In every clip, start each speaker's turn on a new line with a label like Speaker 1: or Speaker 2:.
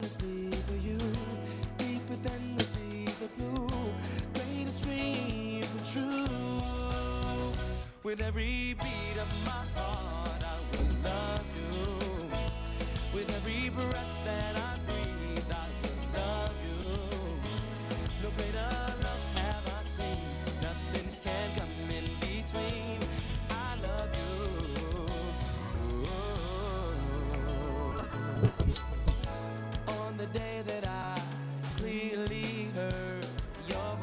Speaker 1: endlessly for you, deeper than the seas of blue, greatest dream come true. With every beat of my heart, I will love you. With every breath that I breathe, I will love you. No greater love have I seen. Nothing can come in between. I love you. On the day that I clearly heard your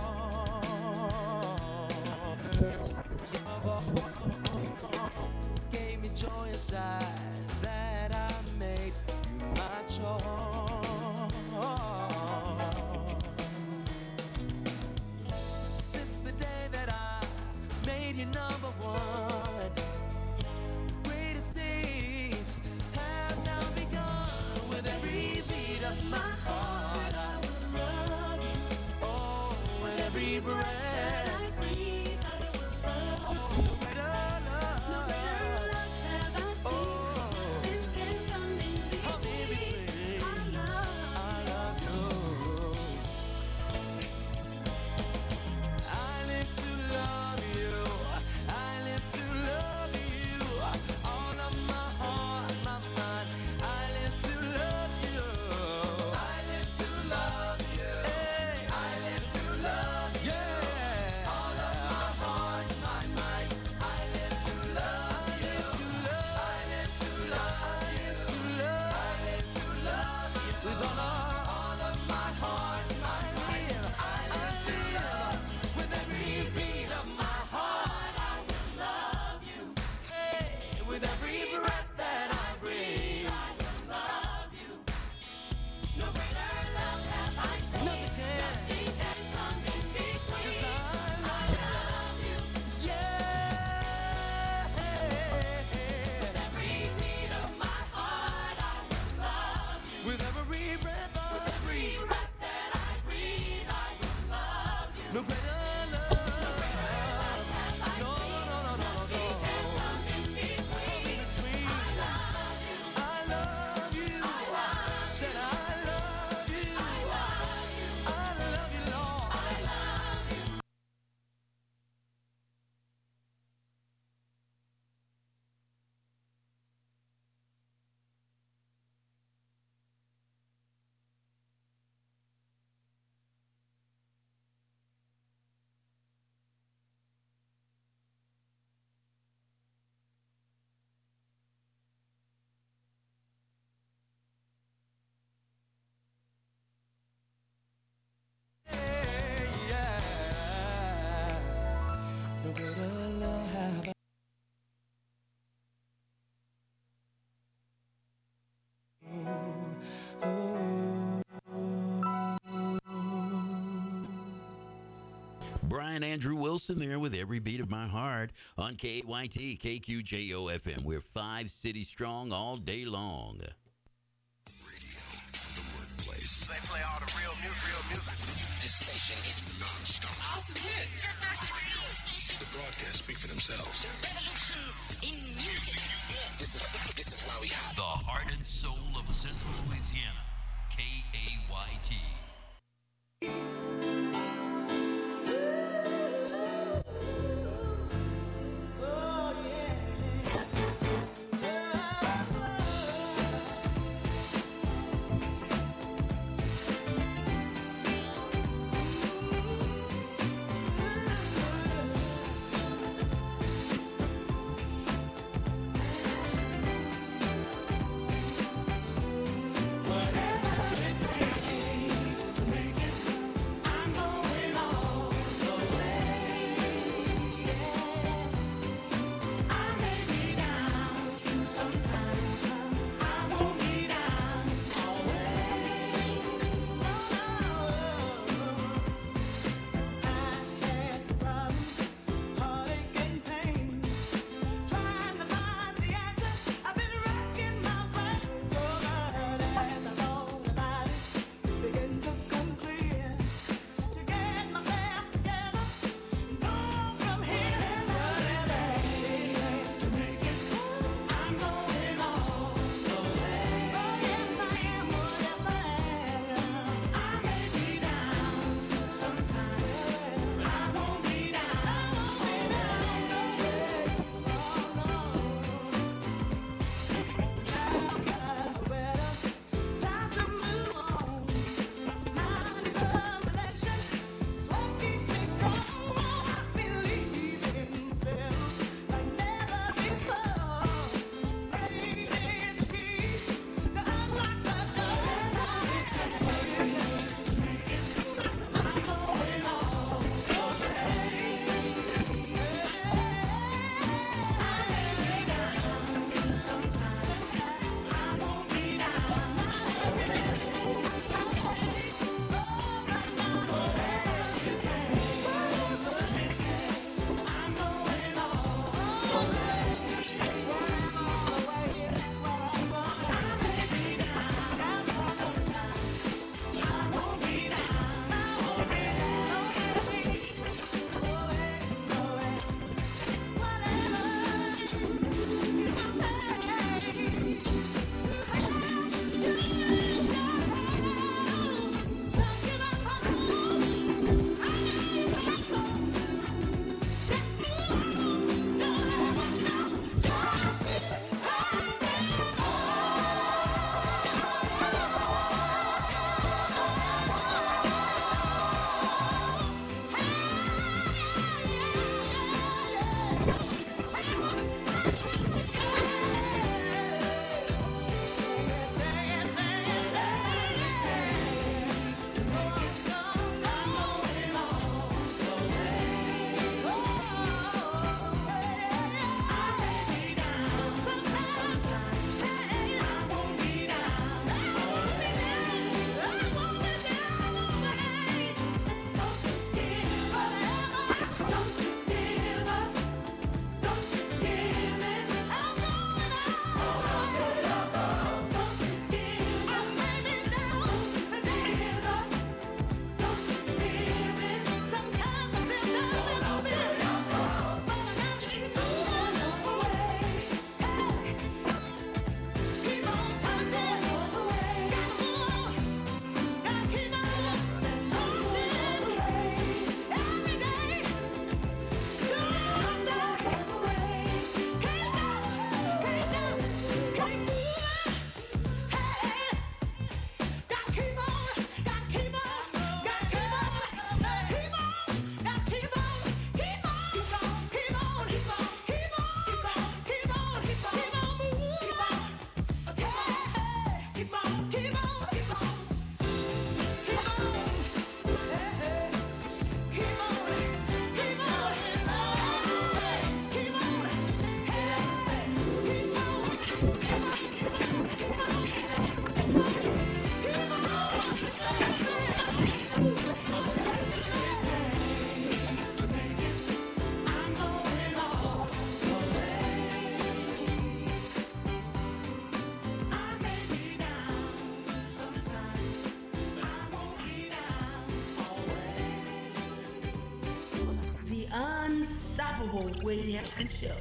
Speaker 1: voice, gave me joy inside that I made you my choice. Since the day that I made you number one, greatest days have now begun. With every beat of my heart, I will love you. Oh, with every breath I breathe, I will love you. No greater love have I seen. Nothing can come in between. I love you. I live to love you. I live to love you. All of my heart, my mind. I live to love you. I live to love you. Hey. I live to love you. Yeah. All of my heart, my mind. I live to love you. I live to love. I live to love. I live to love you. With all of my heart, my mind. I live to love. With every beat of my heart, I will love you. Hey, with every breath that I breathe, I will love you. No greater love have I seen. Nothing can come in between. 'Cause I love you. Yeah. With every beat of my heart, I will love you. With every breath that I breathe, I will love you. No greater love. No greater love have I no, seen. No, no, no, no, no, no. Nothing can come in between. I love you. I love you. I love you. Said I love you. I love you. I love you, Lord. I love you. Yeah. No greater love have I.
Speaker 2: Brian Andrew Wilson there with Every Beat of My Heart on KYT, KQJO FM. We're 5 cities strong all day long.
Speaker 3: Radio, the workplace.
Speaker 4: They play all the real music.
Speaker 3: This station is non-stop.
Speaker 5: Awesome hits.
Speaker 3: The best radio station. The broadcasts speak for themselves. The revolution in music. This is why we have
Speaker 2: The heart and soul of Central Louisiana, KAYT.
Speaker 1: Whatever
Speaker 5: unstoppable Willie Atkins Show.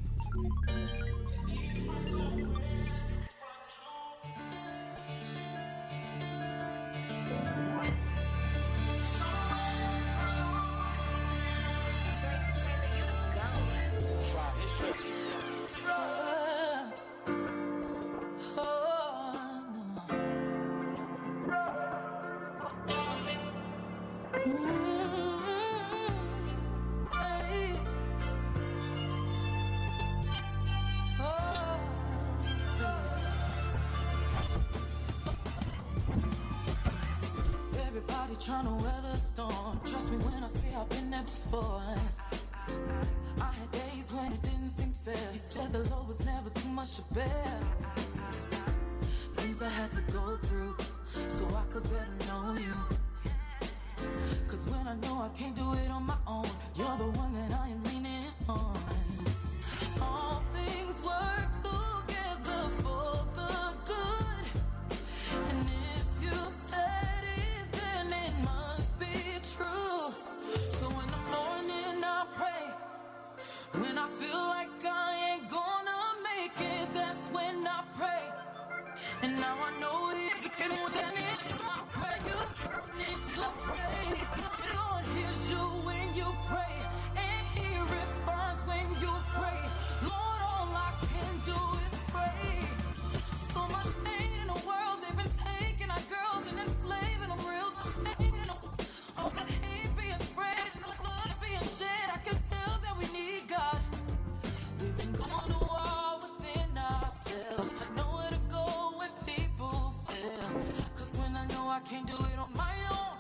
Speaker 6: Everybody trying to weather the storm. Trust me when I say I've been there before. I had days when it didn't seem fair. You said the load was never too much to bear. Things I had to go through so I could better know you. Cause when I know I can't do it on my own, you're the one that I am leaning on. All things work together for the good. And if you said it, then it must be true. So in the morning I pray. When I feel like I ain't gonna make it, that's when I pray. And now I know if you can more than it, I pray you need to pray. God hears you when you pray, and He responds when you pray. Lord, all I can do is pray. So much pain in the world, they've been taking our girls and enslaving them real pain. All that hate being spread, blood being shed, I can tell that we need God. We've been going to war within ourselves. I know where to go when people fail. Cause when I know I can't do it on my own,